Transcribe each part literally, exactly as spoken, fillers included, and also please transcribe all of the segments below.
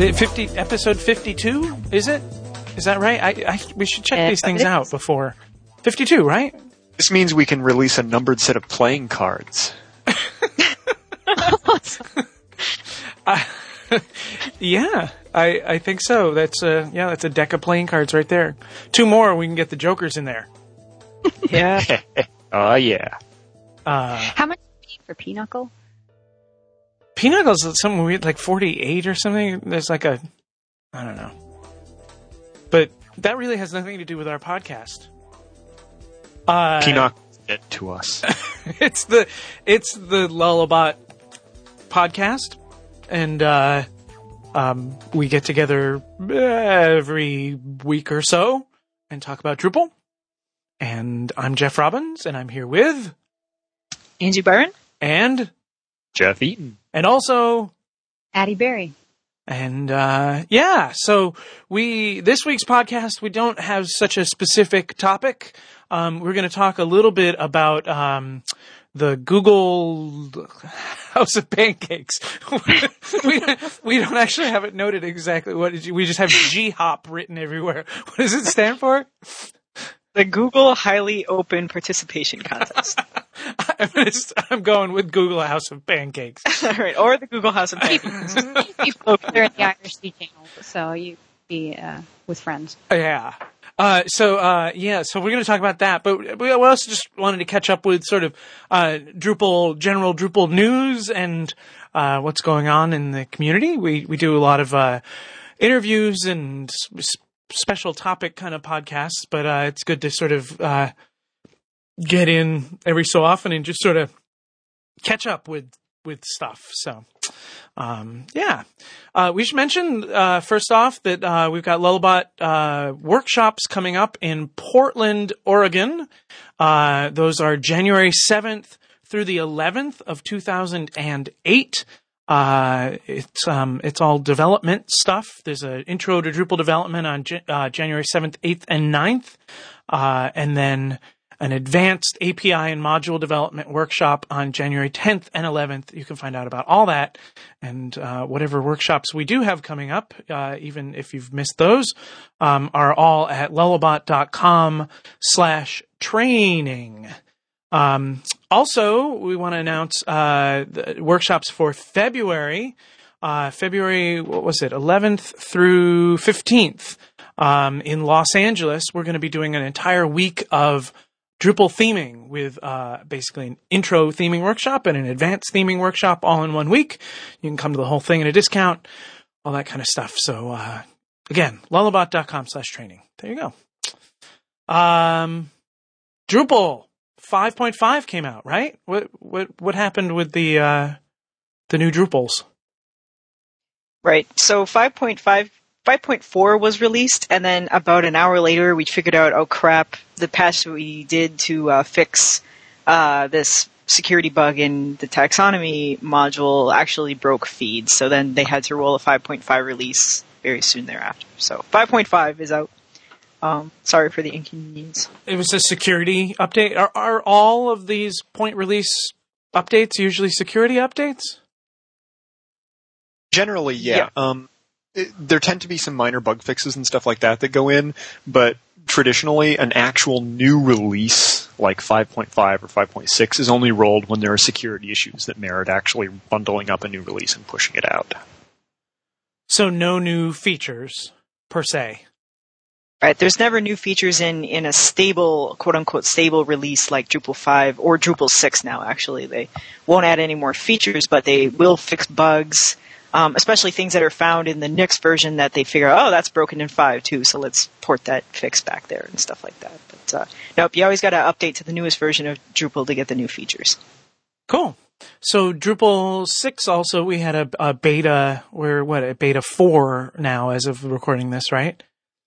The fifty episode fifty-two, is it? Is that right? I, I we should check Yeah, these things it is. out before. fifty-two, right? This means we can release a numbered set of playing cards. uh, yeah, I I think so. That's a yeah, that's a deck of playing cards right there. Two more, we can get the jokers in there. Yeah. Oh, yeah. Uh, How much do you pay for Pinochle? Pinocchle's something weird, like forty-eight or something. There's like a, I don't know. But that really has nothing to do with our podcast. Uh, Pinochle get to us. it's the it's the Lullabot podcast, and uh, um, we get together every week or so and talk about Drupal. And I'm Jeff Robbins, and I'm here with Angie Byron and Jeff Eaton. and also Addie Berry. and uh, yeah. So we this week's podcast we don't have such a specific topic. Um, we're going to talk a little bit about um, the Google House of Pancakes. we, we don't actually have it noted exactly what it is. We just have G HOP written everywhere. What does it stand for? the Google Highly Open Participation Contest. I'm, just, I'm going with Google House of Pancakes. All right, or the Google House of Pancakes. They're in the I R C channel, so you be uh, with friends. Yeah. Uh, so, uh, yeah, so we're going to talk about that, but we also just wanted to catch up with sort of, uh, Drupal, general Drupal news and, uh, what's going on in the community. We, we do a lot of, uh, interviews and s- special topic kind of podcasts, but, uh, it's good to sort of, uh, get in every so often and just sort of catch up with, with stuff. So, um, yeah. Uh, we should mention, uh, first off that, uh, we've got Lullabot, uh, workshops coming up in Portland, Oregon. Uh, those are January seventh through the eleventh of two thousand eight. Uh, it's, um, it's all development stuff. There's an intro to Drupal development on, uh, January seventh, eighth, and ninth. Uh, and then an advanced A P I and module development workshop on January tenth and eleventh. You can find out about all that and uh, whatever workshops we do have coming up, uh, even if you've missed those, um, are all at lullabot.com slash training. Um, also, we want to announce uh, the workshops for February. Uh, February, what was it, eleventh through fifteenth um, in Los Angeles. We're going to be doing an entire week of Drupal theming with uh, basically an intro theming workshop and an advanced theming workshop all in one week. You can come to the whole thing at a discount, all that kind of stuff. So uh, again, lullabot.com slash training. There you go. Um, Drupal five point five came out, right? What what what happened with the uh, the new Drupals? Right, so five point five five point four was released, and then about an hour later, we figured out, oh crap, the patch that we did to uh, fix uh, this security bug in the taxonomy module actually broke feed. So then they had to roll a five point five release very soon thereafter. So five point five is out. Um, sorry for the inconvenience. It was a security update. Are, are all of these point release updates usually security updates? Generally, yeah. yeah. Um, it, there tend to be some minor bug fixes and stuff like that that go in, but traditionally an actual new release like five point five or five point six is only rolled when there are security issues that merit actually bundling up a new release and pushing it out. So no new features, per se. Right, there's never new features in, in a stable, quote-unquote, stable release like Drupal five or Drupal six now, actually. They won't add any more features, but they will fix bugs, um, especially things that are found in the Nix version that they figure, oh, that's broken in five too, so let's port that fix back there and stuff like that. But uh, nope, you always got to update to the newest version of Drupal to get the new features. Cool. So Drupal six also, we had a, a beta, we're what, a beta four now as of recording this, right?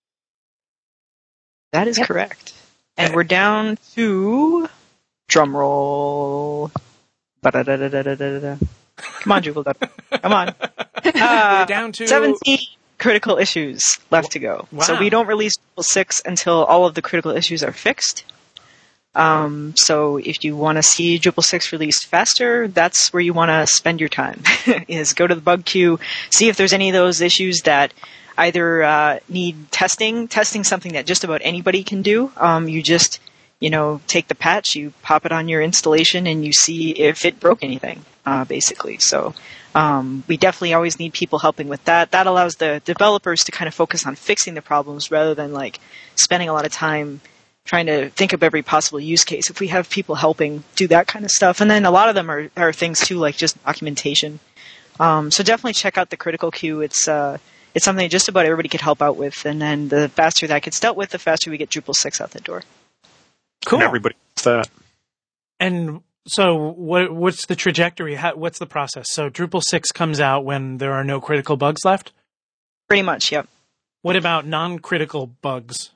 That is yep. correct. And we're down to drum roll. Ba-da-da-da-da-da-da. Come on, Drupal. Come on. Uh, we're down to seventeen critical issues left to go. Wow. So we don't release Drupal six until all of the critical issues are fixed. Um, so if you want to see Drupal six released faster, that's where you want to spend your time, is go to the bug queue, see if there's any of those issues that either uh, need testing. Testing something that just about anybody can do. Um, you just, you know, take the patch, you pop it on your installation, and you see if it broke anything, uh, basically. So um, we definitely always need people helping with that. That allows the developers to kind of focus on fixing the problems rather than like spending a lot of time trying to think of every possible use case. If we have people helping do that kind of stuff, and then a lot of them are, are things too, like just documentation. Um, so definitely check out the critical queue. It's uh, it's something just about everybody could help out with, and then the faster that gets dealt with, the faster we get Drupal six out the door. Cool. And everybody gets that. And so, what what's the trajectory? How, what's the process? So Drupal six comes out when there are no critical bugs left? Pretty much, yep. What about non-critical bugs?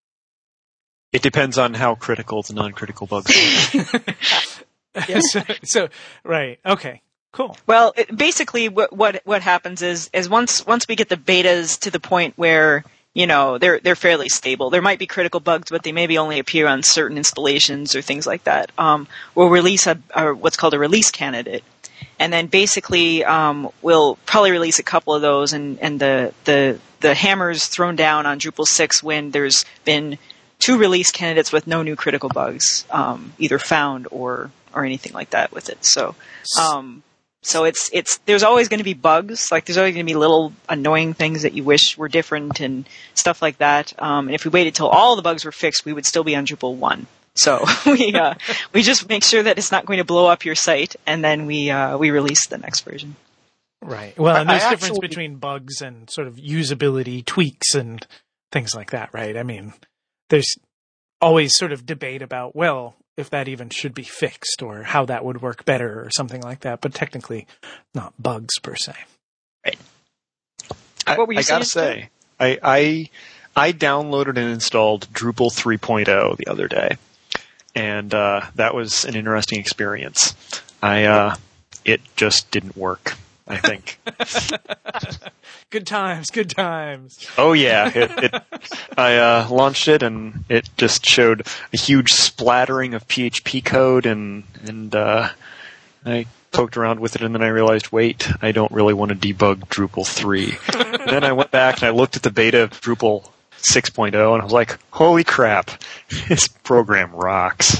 It depends on how critical the non-critical bugs are. Yeah. so, so, right. Okay. Cool. Well, it, basically, what, what what happens is is once once we get the betas to the point where you know they're they're fairly stable. There might be critical bugs, but they maybe only appear on certain installations or things like that. Um, we'll release a, a what's called a release candidate, and then basically um, we'll probably release a couple of those, and and the the the hammer's thrown down on Drupal six when there's been two release candidates with no new critical bugs, um, either found or or anything like that with it. So, um, so it's it's there's always going to be bugs. Like there's always going to be little annoying things that you wish were different and stuff like that. Um, and if we waited till all the bugs were fixed, we would still be on Drupal one. So we uh, we just make sure that it's not going to blow up your site, and then we uh, we release the next version. Right. Well, and there's I a difference actually- between bugs and sort of usability tweaks and things like that, right? I mean, there's always sort of debate about, well, if that even should be fixed or how that would work better or something like that, but technically not bugs per se. Right. I, What were you I gotta saying, say, I, I I downloaded and installed Drupal three point oh the other day, and uh, that was an interesting experience. I uh, it just didn't work, I think. Good times, good times. Oh yeah, it, it, I uh, launched it and it just showed a huge splattering of P H P code, and and uh, I poked around with it, and then I realized, wait, I don't really want to debug Drupal three. And then I went back and I looked at the beta of Drupal six point oh, and I was like, holy crap, this program rocks.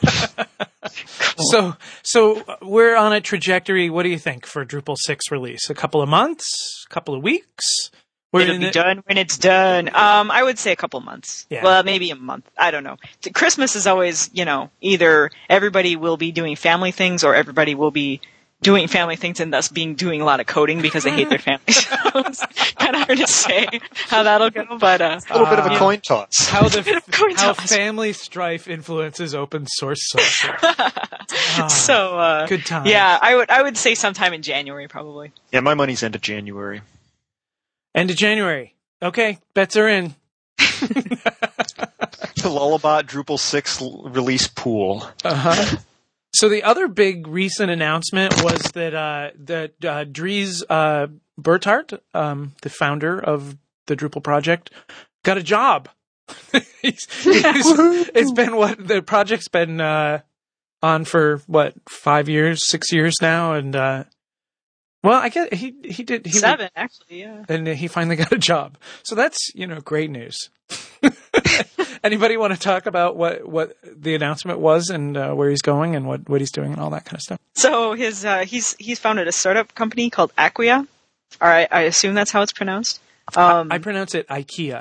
So, so we're on a trajectory. What do you think for Drupal six release? A couple of months? A couple of weeks? We're It'll in be it- done when it's done. Um, I would say a couple months. Yeah. Well, maybe a month. I don't know. T- Christmas is always, you know, either everybody will be doing family things or everybody will be doing family things and thus being doing a lot of coding because they hate their families. So it's kind of hard to say how that'll go, but uh, A little bit of a Uh, coin toss. How the of course how not. family strife influences open source software. Ah, so uh, good times. yeah, I would I would say sometime in January probably. Yeah, my money's end of January. End of January. Okay, bets are in. The Lullabot Drupal six l- release pool. Uh-huh. So the other big recent announcement was that uh, that uh, Dries uh, Bertart, um, the founder of the Drupal project, got a job. he's, he's, it's been what the project's been uh, on for what five years, six years now, and uh, well, I guess he he did he Seven actually, yeah. and he finally got a job. So that's, you know, great news. Anybody want to talk about what, what the announcement was and uh, where he's going and what, what he's doing and all that kind of stuff? So his uh, he's he's founded a startup company called Acquia, or I, I assume that's how it's pronounced. Um, I pronounce it IKEA.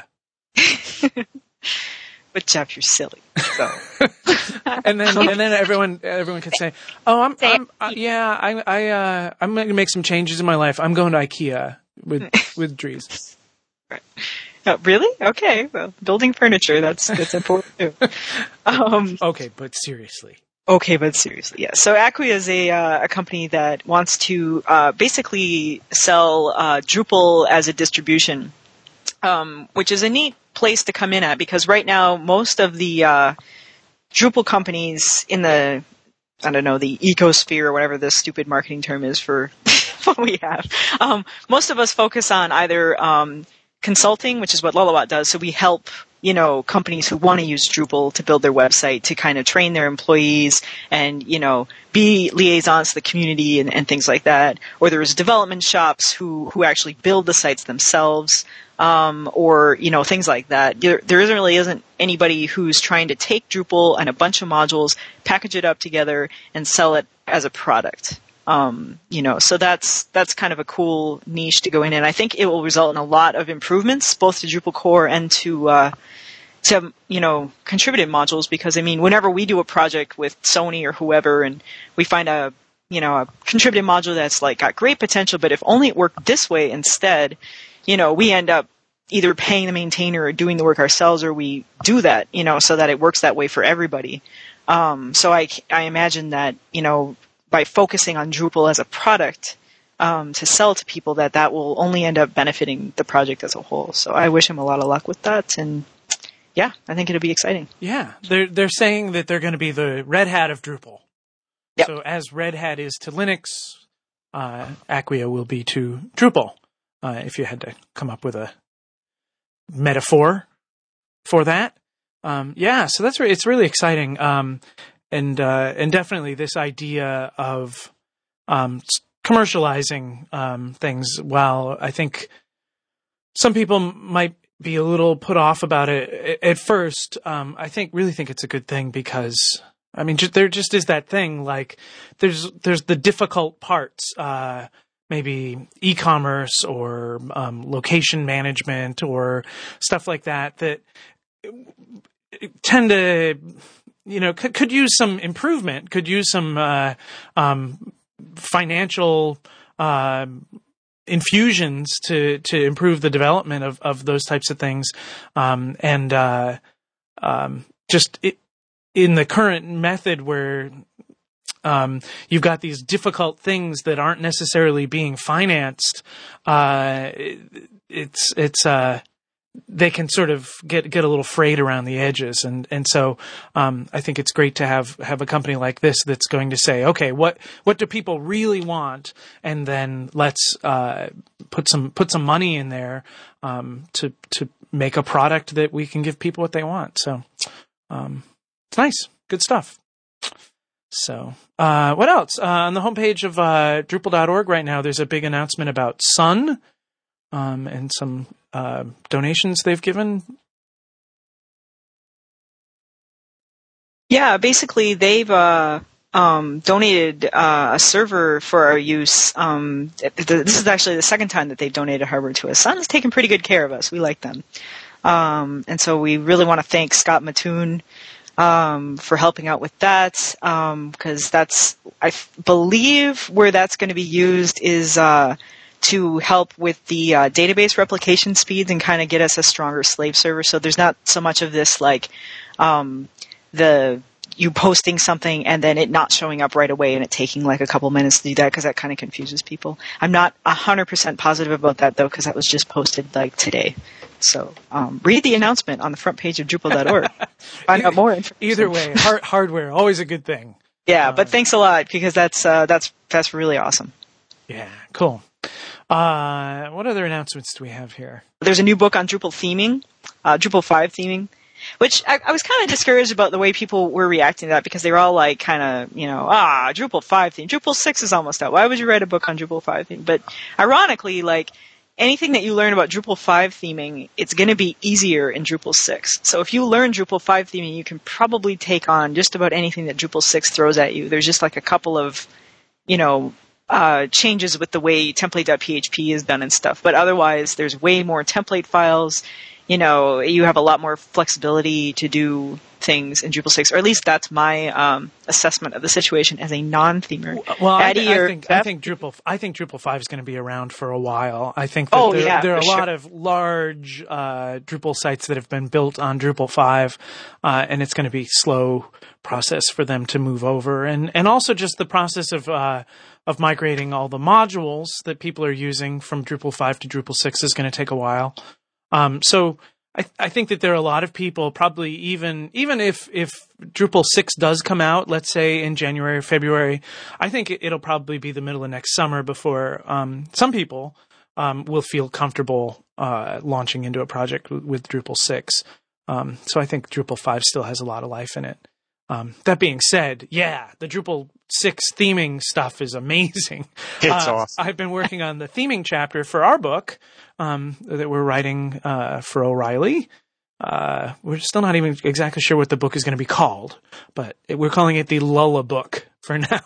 but Jeff, you're silly. So And then and then everyone everyone can say, "Oh, I'm, I'm uh, yeah, I I uh, I'm going to make some changes in my life. I'm going to IKEA with with Dries." Oh, really? Okay. Well, building furniture, that's that's important too. Um, Okay, but seriously. okay, but seriously, yeah. So Acquia is a uh, a company that wants to uh, basically sell uh, Drupal as a distribution, um, which is a neat place to come in at because right now most of the uh, Drupal companies in the I don't know the ecosphere or whatever the stupid marketing term is for what we have. Um, most of us focus on either um, consulting, which is what Lullabot does. So we help, you know, companies who want to use Drupal to build their website to kind of train their employees and, you know, be liaisons to the community and, and things like that. Or there's development shops who, who actually build the sites themselves, um, or, you know, things like that. There, there isn't really isn't anybody who's trying to take Drupal and a bunch of modules, package it up together, and sell it as a product. Um, you know, so that's, that's kind of a cool niche to go in. And I think it will result in a lot of improvements, both to Drupal core and to, uh, to, you know, contributed modules. Because I mean, whenever we do a project with Sony or whoever and we find a, you know, a contributed module that's like got great potential, but if only it worked this way instead, you know, we end up either paying the maintainer or doing the work ourselves, or we do that, you know, so that it works that way for everybody. Um, so I, I imagine that, you know, by focusing on Drupal as a product um, to sell to people, that that will only end up benefiting the project as a whole. So I wish him a lot of luck with that, and yeah, I think it'll be exciting. Yeah, they're they're saying that they're going to be the Red Hat of Drupal. Yep. So as Red Hat is to Linux, uh, Acquia will be to Drupal. Uh, if you had to come up with a metaphor for that, um, yeah. So that's re- it's really exciting. Um, And uh, and definitely this idea of um, commercializing um, things. While I think some people might be a little put off about it at first, um, I think really think it's a good thing, because I mean just, there just is that thing, like there's there's the difficult parts, uh, maybe e-commerce or um, location management or stuff like that that tend to, you know, could, could use some improvement, could use some uh, um, financial uh, infusions to to improve the development of, of those types of things. Um, and uh, um, just it, in the current method where um, you've got these difficult things that aren't necessarily being financed, uh, it, it's it's uh, they can sort of get get a little frayed around the edges, and and so um, I think it's great to have have a company like this that's going to say, okay, what what do people really want, and then let's uh, put some put some money in there um, to to make a product that we can give people what they want. So um, it's nice, good stuff. So uh, what else uh, on the homepage of uh, Drupal dot org right now? There's a big announcement about Sun um, and some. Uh, donations they've given? Yeah, basically they've uh, um, donated uh, a server for our use. Um, this is actually the second time that they've donated hardware to us. Sun's taken pretty good care of us. We like them. Um, and so we really want to thank Scott Mattoon um, for helping out with that, because um, that's, I f- believe where that's going to be used is uh, to help with the uh, database replication speeds and kind of get us a stronger slave server. So there's not so much of this like um, the you posting something and then it not showing up right away and it taking like a couple minutes to do that, because that kind of confuses people. I'm not one hundred percent positive about that though, because that was just posted like today. So um, read the announcement on the front page of Drupal dot org. Find out more information. Either way, hard- hardware, always a good thing. Yeah, um, but thanks a lot, because that's uh, that's that's really awesome. Yeah, cool. Uh, what other announcements do we have here? There's a new book on Drupal theming, uh, Drupal five theming, which I, I was kind of discouraged about the way people were reacting to that, because they were all like kind of, you know, ah, Drupal five theme. Drupal six is almost out. Why would you write a book on Drupal five theme? But ironically, like anything that you learn about Drupal five theming, it's going to be easier in Drupal six. So if you learn Drupal five theming, you can probably take on just about anything that Drupal six throws at you. There's just like a couple of, you know, Uh, changes with the way template dot p h p is done and stuff. But otherwise, there's way more template files. You know, you have a lot more flexibility to do things in Drupal six, or at least that's my um, assessment of the situation as a non-themer. Well, I, Addy I or think I think Drupal I think Drupal five is going to be around for a while. I think that Oh, there, yeah, there are a for lot sure. of large uh, Drupal sites that have been built on Drupal five, uh, and it's going to be slow process for them to move over, and and also just the process of uh, of migrating all the modules that people are using from Drupal five to Drupal six is going to take a while. Um, so I, I think that there are a lot of people, probably even even if if Drupal six does come out, let's say in January or February, I think it, it'll probably be the middle of next summer before um, some people um, will feel comfortable uh, launching into a project with, with Drupal six. Um, so I think Drupal five still has a lot of life in it. Um, that being said, yeah, the Drupal six theming stuff is amazing. It's uh, awesome. I've been working on the theming chapter for our book um, that we're writing uh, for O'Reilly. Uh, we're still not even exactly sure what the book is going to be called, but it, we're calling it the Lulla book for now.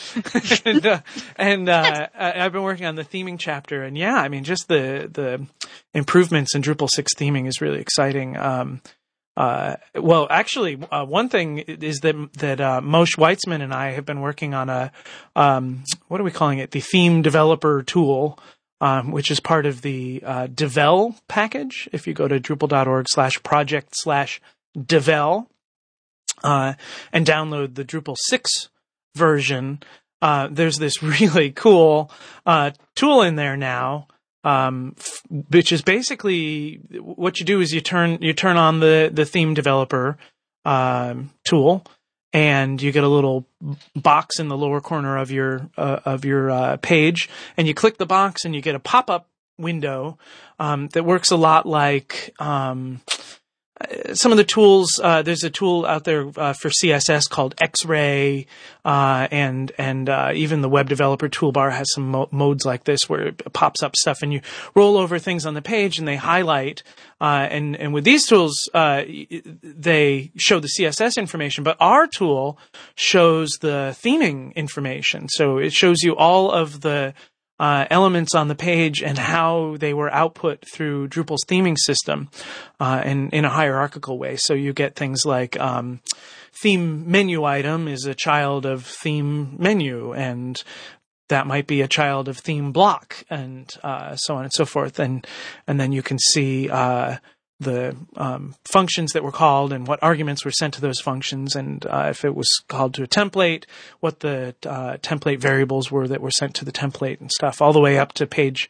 and uh, and uh, I've been working on the theming chapter, and yeah, I mean, just the the improvements in Drupal six theming is really exciting. Um, uh, well, actually, uh, one thing is that that uh, Moshe Weitzman and I have been working on a um, what are we calling it? The theme developer tool. Um, which is part of the uh, Devel package. If you go to drupal.org slash project slash Devel uh, and download the Drupal six version, uh, there's this really cool uh, tool in there now, um, f- which is basically what you do is you turn you turn on the the theme developer um, tool. And you get a little box in the lower corner of your uh, of your uh, page, and you click the box, and you get a pop-up window um, that works a lot like um, some of the tools. Uh, there's a tool out there uh, for C S S called X-Ray, uh, and and uh, even the web developer toolbar has some mo- modes like this where it pops up stuff, and you roll over things on the page, and they highlight. Uh, and, and with these tools, uh, they show the C S S information, but our tool shows the theming information. So it shows you all of the uh, elements on the page and how they were output through Drupal's theming system uh, in, in a hierarchical way. So you get things like um, theme menu item is a child of theme menu, and that might be a child of theme block, and uh, so on and so forth. And and then you can see uh, the um, functions that were called and what arguments were sent to those functions, and uh, if it was called to a template, what the uh, template variables were that were sent to the template and stuff, all the way up to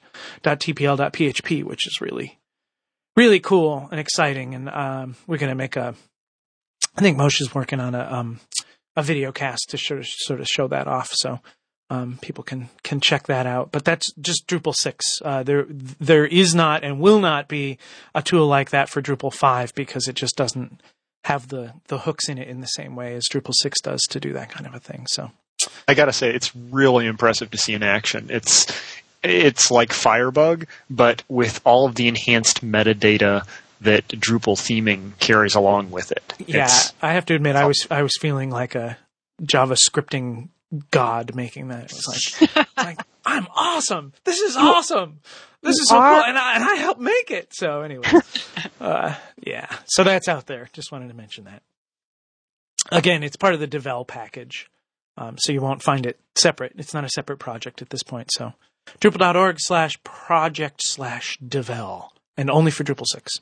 page.tpl.php, which is really, really cool and exciting. And um, we're going to make a, I think Moshe is working on a um, a video cast to sort of, sort of show that off. So. Um, people can, can check that out, but that's just Drupal six. Uh, there, there is not and will not be a tool like that for Drupal five because it just doesn't have the, the hooks in it in the same way as Drupal six does to do that kind of a thing. So I gotta say, it's really impressive to see in action. It's, it's like Firebug, but with all of the enhanced metadata that Drupal theming carries along with it. Yeah, it's, I have to admit, I was, I was feeling like a Java scripting God making that. It was like, like I'm awesome. This is awesome. This is so cool, and I, and I helped make it. So anyway, uh, yeah. So that's out there. Just wanted to mention that. Again, it's part of the Devel package, um, so you won't find it separate. It's not a separate project at this point. So Drupal.org slash project slash Devel, and only for Drupal six.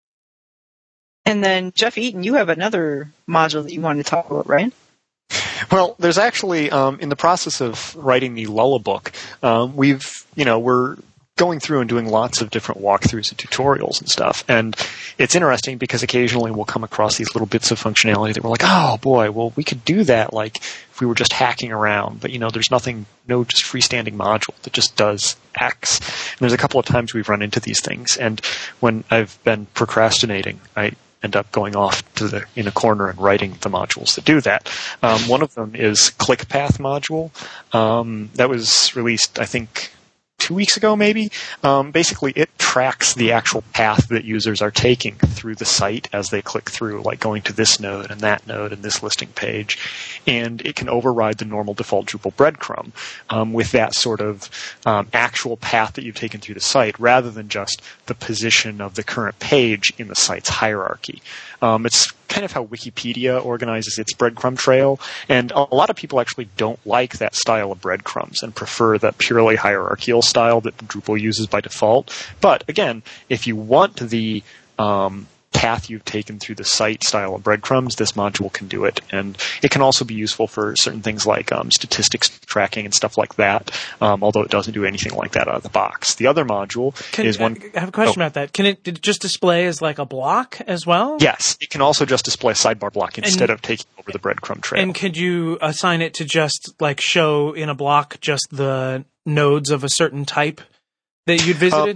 And then Jeff Eaton, you have another module that you wanted to talk about, right? Well, there's actually, um, in the process of writing the Lulla book, um, we've, you know, we're going through and doing lots of different walkthroughs and tutorials and stuff. And it's interesting because occasionally we'll come across these little bits of functionality that we're like, oh boy, well, we could do that like if we were just hacking around. But, you know, there's nothing, no just freestanding module that just does X. And there's a couple of times we've run into these things. And when I've been procrastinating, I end up going off to the in a corner and writing the modules that do that. Um, one of them is ClickPath module. Um, that was released, I think, two weeks ago, maybe. Um, basically, it tracks the actual path that users are taking through the site as they click through, like going to this node and that node and this listing page. And it can override the normal default Drupal breadcrumb um, with that sort of um, actual path that you've taken through the site, rather than just the position of the current page in the site's hierarchy. Um, it's kind of how Wikipedia organizes its breadcrumb trail, and a lot of people actually don't like that style of breadcrumbs and prefer that purely hierarchical style that Drupal uses by default. But again, if you want the um, path you've taken through the site style of breadcrumbs, this module can do it. And it can also be useful for certain things like um, statistics tracking and stuff like that, um, although it doesn't do anything like that out of the box. The other module can, is one... I have a question oh. about that. Can it, did it just display as like a block as well? Yes, it can also just display a sidebar block instead and, of taking over the breadcrumb trail. And could you assign it to just like show in a block just the nodes of a certain type that you'd visited? Um,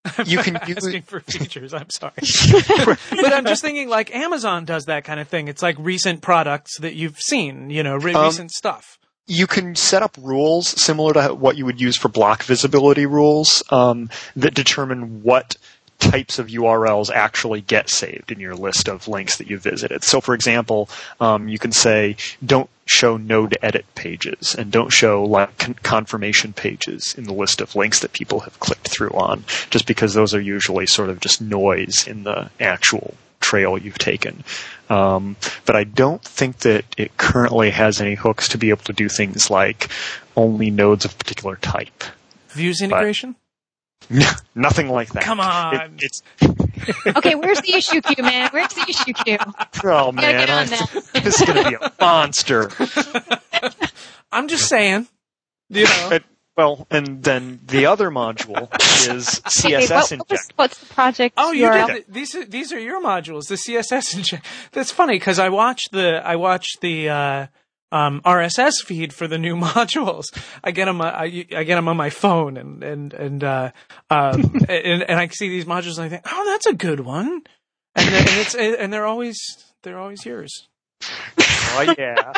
you can asking use, for features. I'm sorry, but I'm just thinking like Amazon does that kind of thing. It's like recent products that you've seen, you know, re- Um, recent stuff. you can set up rules similar to what you would use for block visibility rules um, that determine what types of U R Ls actually get saved in your list of links that you visited. So, for example, um, you can say, don't show node edit pages and don't show like con- confirmation pages in the list of links that people have clicked through on, just because those are usually sort of just noise in the actual trail you've taken. Um, but I don't think that it currently has any hooks to be able to do things like only nodes of particular type. Views integration? But nothing like that. Come on. It, it's Okay, where's the issue queue, man? Where's the issue queue? oh Gotta man, get on I, that. this is going to be a monster. I'm just saying. You know. It, well, and then the other module is C S S Okay, what, what inject. was, what's the project Oh, you U R L? did the, these are these are your modules, the C S S inject. That's funny because I watched the I watched the uh, um, R S S feed for the new modules. I get them I, I get them on my phone and and and uh, um, and, and I see these modules and I think, oh, that's a good one, and and it's and they're always they're always yours. Oh yeah.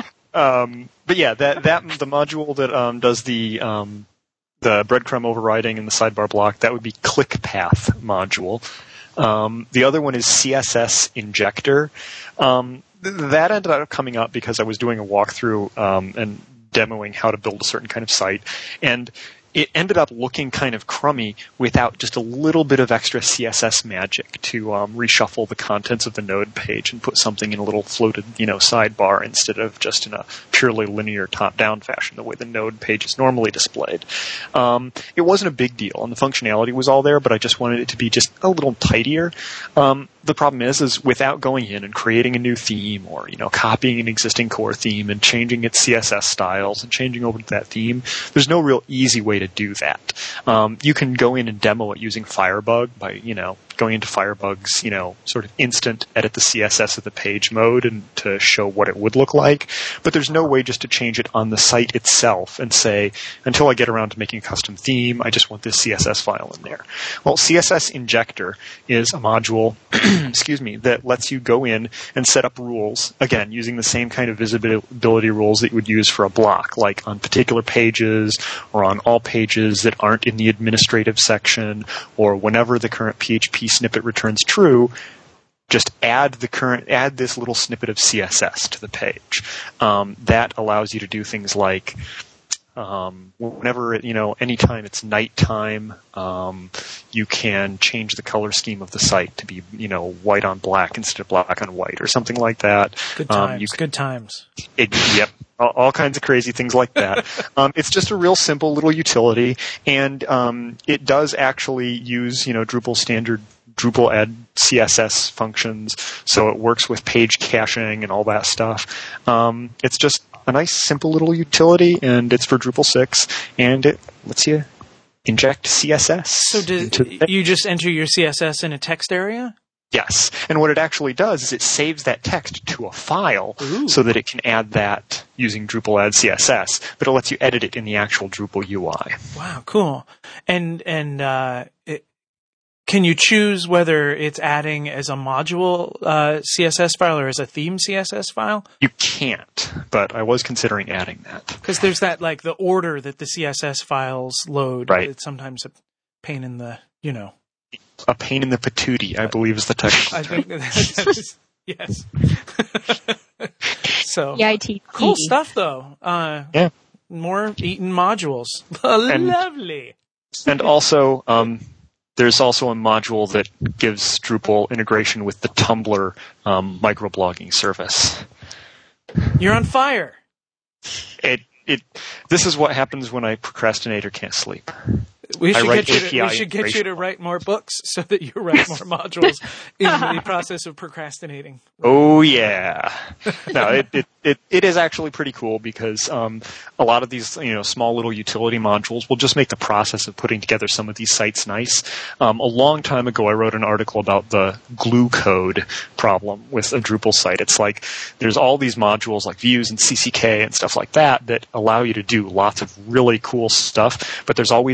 Um, but yeah, that that the module that um, does the um, the breadcrumb overriding and the sidebar block, that would be ClickPath module. Um, the other one is C S S Injector. Um, th- that ended up coming up because I was doing a walkthrough um, and demoing how to build a certain kind of site, and it ended up looking kind of crummy without just a little bit of extra C S S magic to um, reshuffle the contents of the node page and put something in a little floated, you know, sidebar instead of just in a purely linear top-down fashion, the way the node page is normally displayed. Um, it wasn't a big deal, and the functionality was all there, but I just wanted it to be just a little tidier. Um, the problem is, is without going in and creating a new theme or, you know, copying an existing core theme and changing its C S S styles and changing over to that theme, there's no real easy way to do that. Um, you can go in and demo it using Firebug by, you know, going into Firebug's, you know, sort of instant edit the C S S of the page mode and to show what it would look like. But there's no way just to change it on the site itself and say, until I get around to making a custom theme, I just want this C S S file in there. Well, C S S Injector is a module, excuse me, that lets you go in and set up rules, again, using the same kind of visibility rules that you would use for a block, like on particular pages or on all pages that aren't in the administrative section, or whenever the current P H P snippet returns true, just add the current, add this little snippet of C S S to the page. Um, that allows you to do things like, um, whenever, it, you know, anytime it's nighttime, um, you can change the color scheme of the site to be, you know, white on black instead of black on white or something like that. Good times. Um, you good times. It, yep. All, all kinds of crazy things like that. um, it's just a real simple little utility, and um, it does actually use, you know, Drupal standard Drupal add C S S functions, so it works with page caching and all that stuff. Um, it's just a nice, simple little utility, and it's for Drupal six, and it lets you inject C S S. So do into you just enter your C S S in a text area? Yes. And what it actually does is it saves that text to a file Ooh. so that it can add that using Drupal add C S S, but it lets you edit it in the actual Drupal U I. Wow, cool. And and uh, it, can you choose whether it's adding as a module uh, C S S file or as a theme C S S file? You can't, but I was considering adding that. Because there's that, like, the order that the C S S files load. Right. It's sometimes a pain in the, you know. A pain in the patootie, I believe is the technical I think that, that is, yes. So, E I T. cool stuff, though. Uh, Yeah. More Eaton modules. And- Lovely. And also, um, there's also a module that gives Drupal integration with the Tumblr um, microblogging service. You're on fire. It it this is what happens when I procrastinate or can't sleep. We should write get you. To, A P I we should get you integration. to write more books so that you write more modules in the process of procrastinating. Oh yeah, no, it, it it it is actually pretty cool because um, a lot of these, you know, small little utility modules will just make the process of putting together some of these sites nice. Um, a long time ago, I wrote an article about the glue code problem with a Drupal site. It's like there's all these modules like views and C C K and stuff like that that allow you to do lots of really cool stuff, but there's always these little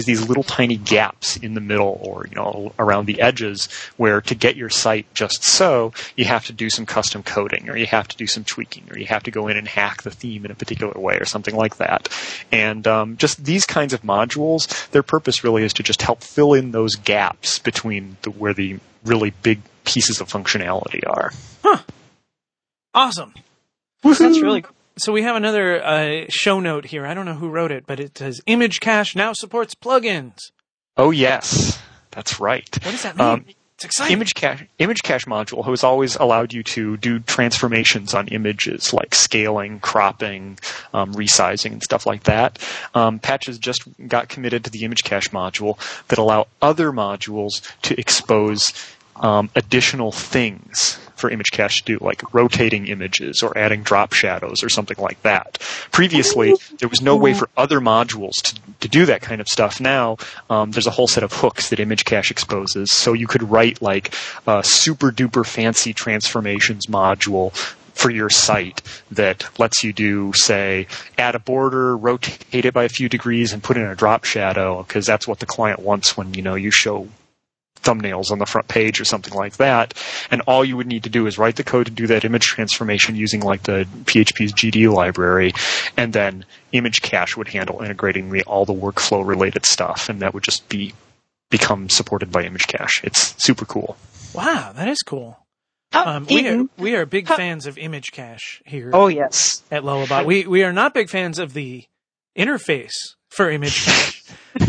tiny gaps in the middle or, you know, around the edges where to get your site just so, you have to do some custom coding or you have to do some tweaking or you have to go in and hack the theme in a particular way or something like that. And um, just these kinds of modules, their purpose really is to just help fill in those gaps between the, where the really big pieces of functionality are. Huh. Awesome. That's really cool. So we have another uh, show note here. I don't know who wrote it, but it says Image Cache now supports plugins. Oh, yes. That's right. What does that mean? Um, it's exciting. Image Cache, Image Cache module has always allowed you to do transformations on images like scaling, cropping, um, resizing, and stuff like that. Um, patches just got committed to the Image Cache module that allow other modules to expose um, additional things for Image Cache to do, like rotating images or adding drop shadows or something like that. Previously, there was no way for other modules to, to do that kind of stuff. Now, um, there's a whole set of hooks that Image Cache exposes, so you could write like a super duper fancy transformations module for your site that lets you do, say, add a border, rotate it by a few degrees, and put in a drop shadow, because that's what the client wants when, you know, you show thumbnails on the front page or something like that. And all you would need to do is write the code to do that image transformation using like the P H P's G D library, and then Image Cache would handle integrating the, all the workflow related stuff, and that would just be become supported by Image Cache. It's super cool. Wow, that is cool. How, Um, we are Eden, we are big how- fans of Image Cache here oh, yes. at Lullabot. We we are not big fans of the interface for Image Cache.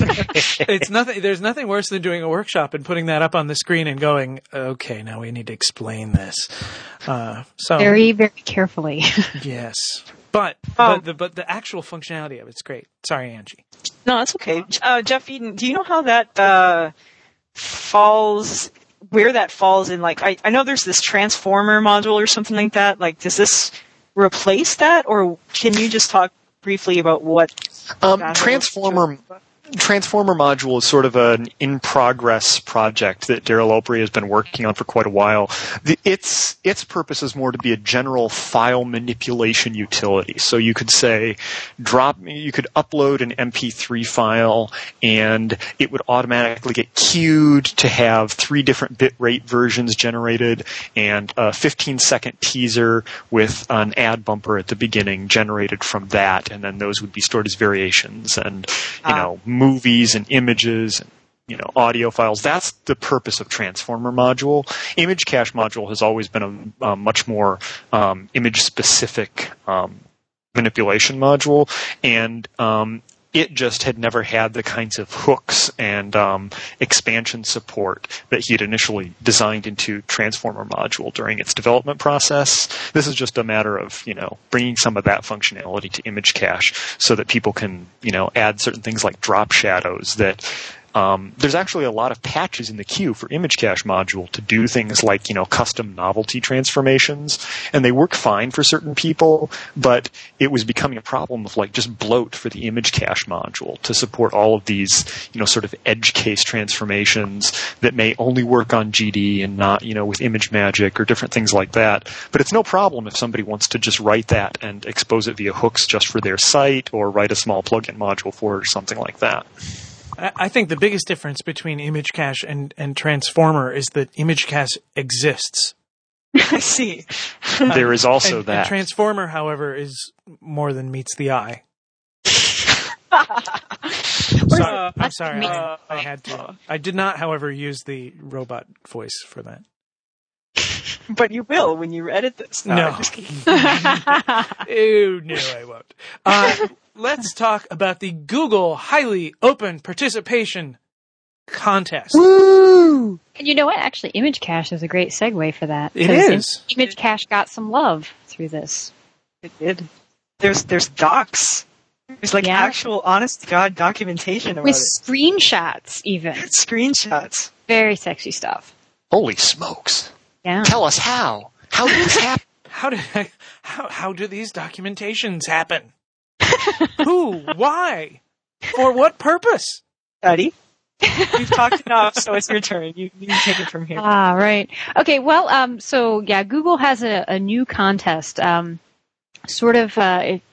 It's nothing. There's nothing worse than doing a workshop and putting that up on the screen and going, okay, now we need to explain this. Uh, so Very, very carefully. yes, but Oh. but the but the actual functionality of it's great. Sorry, Angie. No, that's okay. Uh, Jeff Eden, do you know how that uh, falls, where that falls in, like, I, I know there's this transformer module or something like that. Like, does this replace that, or can you just talk briefly about what Um, that Transformer is? Transformer module is sort of an in-progress project that Daryl Opry has been working on for quite a while. The, its its purpose is more to be a general file manipulation utility. So you could say, drop, you could upload an M P three file, and it would automatically get queued to have three different bitrate versions generated, and a fifteen second teaser with an ad bumper at the beginning generated from that, and then those would be stored as variations, and you Ah. know. movies and images and, you know, audio files. That's the purpose of Transformer module. Image Cache module has always been a, a much more um, image-specific um, manipulation module, and um, it just had never had the kinds of hooks and um, expansion support that he had initially designed into Transformer module during its development process. This is just a matter of, you know, bringing some of that functionality to Image Cache so that people can, you know, add certain things like drop shadows that Um, there's actually a lot of patches in the queue for Image Cache module to do things like, you know, custom novelty transformations, and they work fine for certain people, but it was becoming a problem of like just bloat for the Image Cache module to support all of these, you know, sort of edge case transformations that may only work on G D and not, you know, with ImageMagick or different things like that. But it's no problem if somebody wants to just write that and expose it via hooks just for their site, or write a small plugin module for it or something like that. I think the biggest difference between Image Cache and, and Transformer is that Image Cache exists. I see. There is also and, that. And Transformer, however, is more than meets the eye. Sorry, I'm sorry. I, I had to. I did not, however, use the robot voice for that. But you will when you edit this. No. No. I'm just kidding. Ew, no, I won't. Uh, let's talk about the Google Highly Open Participation Contest. And you know what? Actually, Image Cache is a great segue for that. It 'cause is. Im- Image Cache got some love through this. It did. There's there's docs. There's like Yeah. actual honest to God documentation about With it. screenshots, even. Screenshots. Very sexy stuff. Holy smokes. Yeah. Tell us how. How did this happen? How did how how do these documentations happen? Who? Why? For what purpose? Daddy, you've talked enough, so it's your turn. You, you can take it from here. Ah, right. Okay, well, um, so yeah, Google has a, a new contest. Um, sort of, uh, it,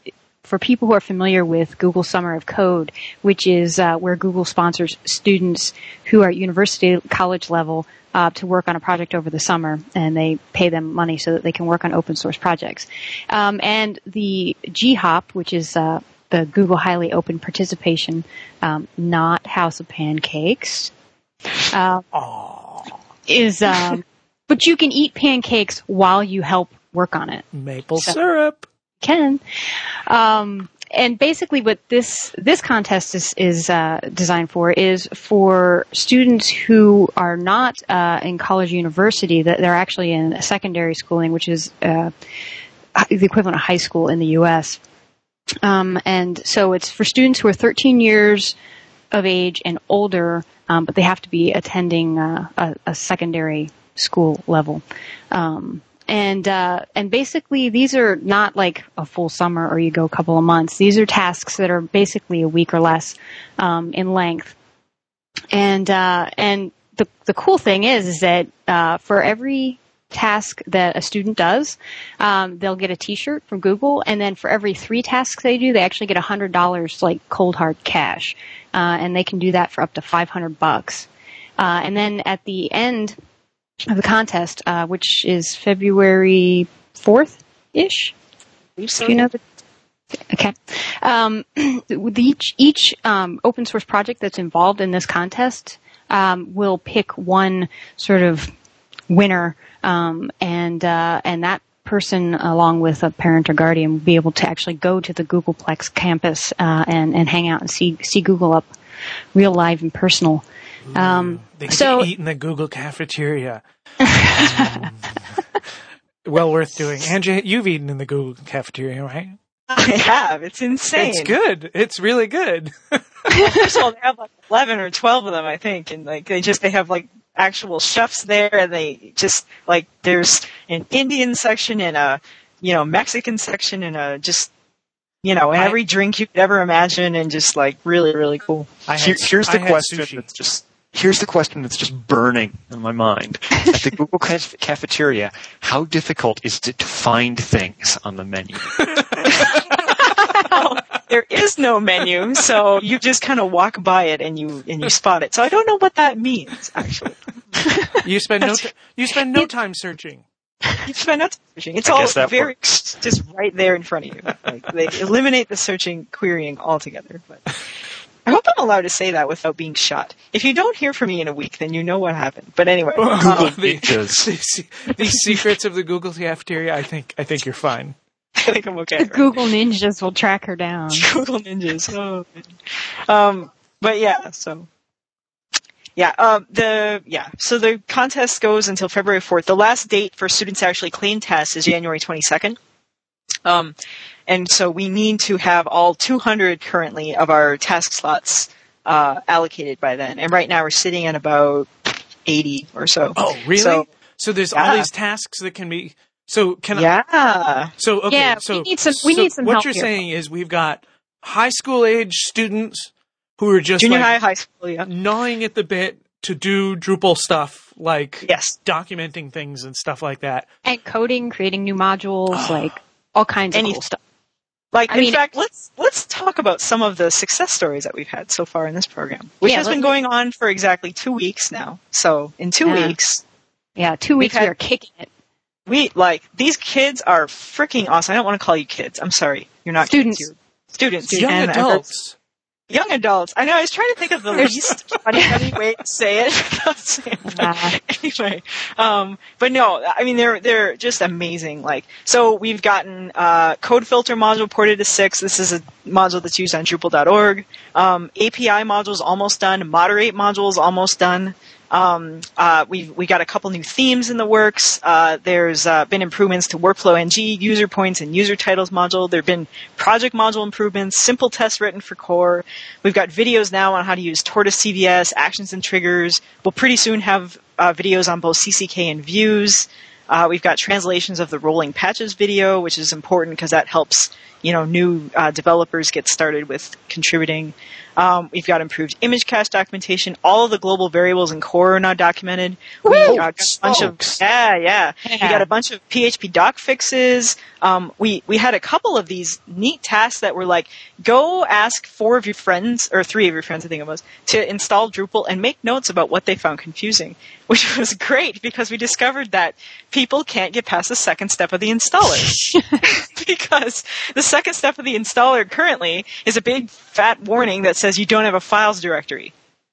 for people who are familiar with Google Summer of Code, which is uh, where Google sponsors students who are at university college level uh, to work on a project over the summer, and they pay them money so that they can work on open source projects. Um, and the G HOP, which is uh, the Google Highly Open Participation, um, not House of Pancakes, uh, is, um, but you can eat pancakes while you help work on it. Maple So- syrup. Can. Um, and basically what this, this contest is, is, uh, designed for is for students who are not, uh, in college or university, that they're actually in secondary schooling, which is, uh, the equivalent of high school in the U S. Um, and so it's for students who are thirteen years of age and older, um, but they have to be attending, uh, a, a secondary school level. Um, And, uh, and basically these are not like a full summer or you go a couple of months. These are tasks that are basically a week or less, um, in length. And, uh, and the, the cool thing is, is that, uh, for every task that a student does, um, they'll get a t-shirt from Google. And then for every three tasks they do, they actually get a hundred dollars like cold hard cash. Uh, and they can do that for up to five hundred bucks. Uh, and then at the end of the contest, uh, which is February fourth-ish. Do you know the? Okay. Um, with each each um, open source project that's involved in this contest um, will pick one sort of winner, um, and uh, and that person, along with a parent or guardian, will be able to actually go to the Googleplex campus uh, and and hang out and see see Google up real live and personal. Um, They get so to eat in the Google cafeteria. Well worth doing. Angie, you've eaten in the Google cafeteria, right? I have. It's insane. It's good. It's really good. First of all, they have like eleven or twelve of them, I think, and like they just they have like actual chefs there, and they just like there's an Indian section and a you know Mexican section and a just you know and I- every drink you could ever imagine, and just like really really cool. I Here- had, here's the I had question sushi. that's just here's the question that's just burning in my mind. At the Google caf- cafeteria, how difficult is it to find things on the menu? Well, there is no menu, so you just kind of walk by it and you and you spot it. So I don't know what that means actually. You spend no t- you spend no time searching. You spend no time searching. It's I all guess that very works. just right there in front of you. Like they eliminate the searching querying altogether. But I hope I'm allowed to say that without being shot. If you don't hear from me in a week, then you know what happened. But anyway, Google um, the, Ninjas. these, these secrets of the Google cafeteria. I think I think you're fine. I think I'm okay. the Google ninjas will track her down. Google ninjas. Oh, man. Um, but yeah, so yeah, um, the yeah, so the contest goes until February fourth. The last date for students to actually claim tests is January twenty-second. Um, and so we need to have all two hundred currently of our task slots uh, allocated by then. And right now we're sitting at about eighty or so. Oh, really? So, So there's all yeah. these tasks that can be. So can I? yeah. So okay. Yeah, so we need some- we so need some What help you're here. saying is we've got high school age students who are just Junior like high, high school, yeah. gnawing at the bit to do Drupal stuff, like Yes. documenting things and stuff like that. And coding, creating new modules, like all kinds of Any- cool stuff. Like, I in mean- fact, let's let's talk about some of the success stories that we've had so far in this program, which Yeah, has let been me- going on for exactly two weeks now. So, in two Yeah. weeks, Yeah, two weeks had- we are kicking it. we like these kids are freaking awesome. I don't want to call you kids. I'm sorry, you're not Students. kids. You're students, Young And I heard- adults. young adults. I know. I was trying to think of the least funny, funny way to say it. without saying that. Anyway, um, but no, I mean they're they're just amazing. Like, so we've gotten uh, code filter module ported to six. This is a module that's used on Drupal dot org. Um, A P I modules almost done. Moderate modules almost done. Um, uh, we've we got a couple new themes in the works. Uh, there's uh, been improvements to Workflow N G, user points, and user titles module. There've been project module improvements, simple tests written for core. We've got videos now on how to use Tortoise C V S, actions and triggers. We'll pretty soon have uh, videos on both C C K and views. Uh, we've got translations of the rolling patches video, which is important because that helps you know, new uh, developers get started with contributing. Um, we've got improved image cache documentation. All of the global variables in core are now documented. We uh, got a bunch of yeah, yeah, yeah. We got a bunch of P H P doc fixes. Um, we we had a couple of these neat tasks that were like, go ask four of your friends or three of your friends, I think it was, to install Drupal and make notes about what they found confusing, which was great because we discovered that people can't get past the second step of the installer because the second step of the installer currently is a big fat warning that says you don't have a files directory.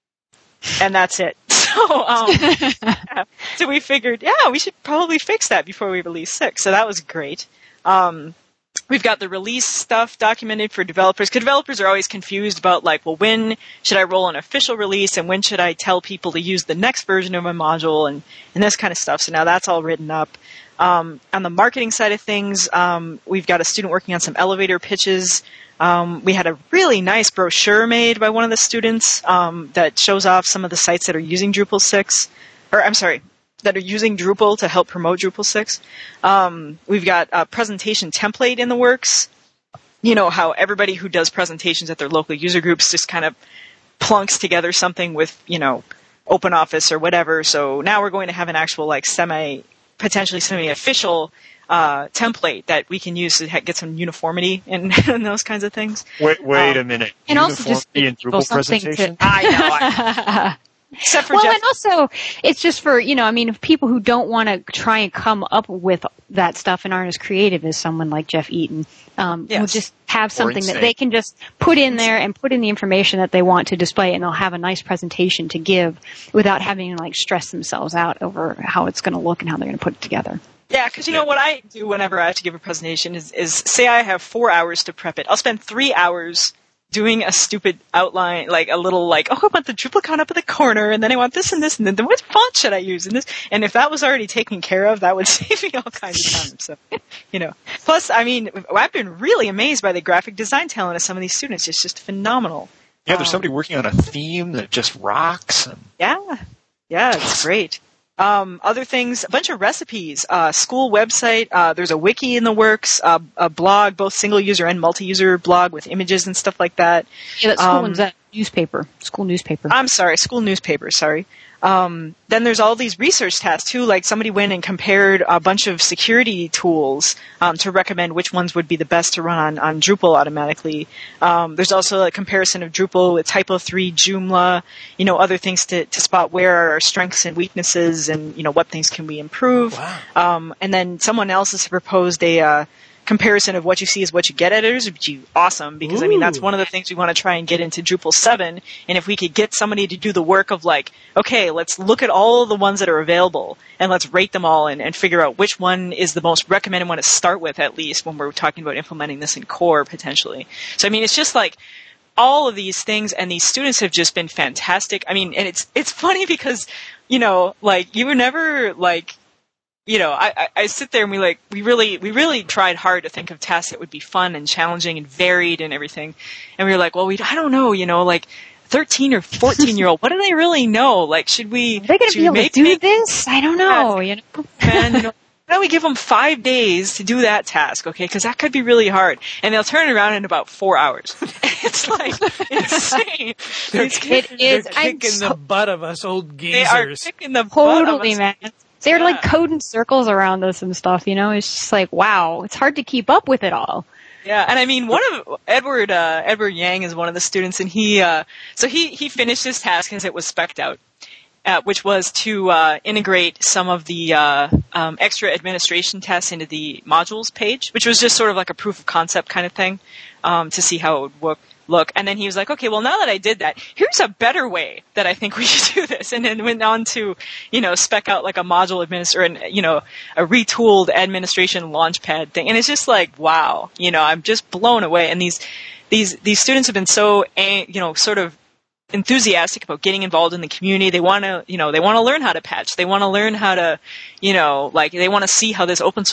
And that's it. So, um, yeah. So we figured, yeah, we should probably fix that before we release six. So that was great. Um, we've got the release stuff documented for developers, because developers are always confused about, like, well, when should I roll an official release and when should I tell people to use the next version of my module and, and this kind of stuff. So now that's all written up. Um, on the marketing side of things, um, we've got a student working on some elevator pitches. Um, we had a really nice brochure made by one of the students um, that shows off some of the sites that are using Drupal six. Or, I'm sorry, that are using Drupal to help promote Drupal six. Um, we've got a presentation template in the works. You know, how everybody who does presentations at their local user groups just kind of plunks together something with, you know, OpenOffice or whatever. So now we're going to have an actual, like, semi, potentially semi-official uh, template that we can use to ha- get some uniformity and, and those kinds of things. Wait, wait um, a minute. And also just in Drupal presentation? To- I know. I, except for well, Jeff. and also, it's just for, you know, I mean, if people who don't want to try and come up with that stuff and aren't as creative as someone like Jeff Eaton, um, Yes. will just have something that insane. they can just put in there and put in the information that they want to display, and they'll have a nice presentation to give without having to, like, stress themselves out over how it's going to look and how they're going to put it together. Yeah, because you know what I do whenever I have to give a presentation is, is say I have four hours to prep it. I'll spend three hours doing a stupid outline, like a little like, oh, I want the Drupal icon up in the corner, and then I want this and this, and then what font should I use? And this, and if that was already taken care of, that would save me all kinds of time. So, you know. Plus, I mean, I've been really amazed by the graphic design talent of some of these students. It's just phenomenal. Yeah, there's Um, somebody working on a theme that just rocks. And Yeah. Yeah, it's great. Um, other things, a bunch of recipes, uh, school website, uh, there's a wiki in the works, uh, a blog, both single user and multi-user blog with images and stuff like that. Yeah, that school Um, one's a newspaper, school newspaper. I'm sorry, school newspaper, sorry. Um, then there's all these research tasks too, like somebody went and compared a bunch of security tools um, to recommend which ones would be the best to run on, on Drupal automatically. Um, there's also a comparison of Drupal with Typo three, Joomla, you know, other things to, to spot where are our strengths and weaknesses and, you know, what things can we improve. Wow. Um, and then someone else has proposed a uh, comparison of what you see is what you get editors, which is awesome because, I mean, that's Ooh. one of the things we want to try and get into Drupal seven. And if we could get somebody to do the work of like, okay, let's look at all the ones that are available and let's rate them all and, and figure out which one is the most recommended one to start with, at least when we're talking about implementing this in core potentially. So, I mean, it's just like all of these things, and these students have just been fantastic. I mean, and it's, it's funny because, you know, like you were never like, you know, I, I, I sit there and we like, we really, we really tried hard to think of tasks that would be fun and challenging and varied and everything. And we were like, well, we, I don't know, you know, like thirteen or fourteen year old, what do they really know? Like, should we, Are they going to should be we able make, to do make, this? I don't know. You know? and, you know, why don't we give them five days to do that task, okay? Because that could be really hard. And they'll turn it around in about four hours. It's like insane. They're, These kick, kids, they're is. I'm kicking so- the butt of us old they are geezers. kicking the butt Totally, of us. man. They're Yeah. like coding circles around us and stuff, you know? It's just like, wow, it's hard to keep up with it all. Yeah, and I mean, one of Edward uh, Edward Yang is one of the students, and he uh, so he he finished his task as it was spec'd out, uh, which was to uh, integrate some of the uh, um, extra administration tests into the modules page, which was just sort of like a proof of concept kind of thing um, to see how it would work. Look, and then he was like, okay, well, now that I did that, here's a better way that I think we should do this. And then went on to, you know, spec out like a module administrator and, you know, a retooled administration launchpad thing. And it's just like, wow, you know, I'm just blown away. And these, these, these students have been so, you know, sort of enthusiastic about getting involved in the community. They want to, you know, they want to learn how to patch. They want to learn how to, you know, like they want to see how this open source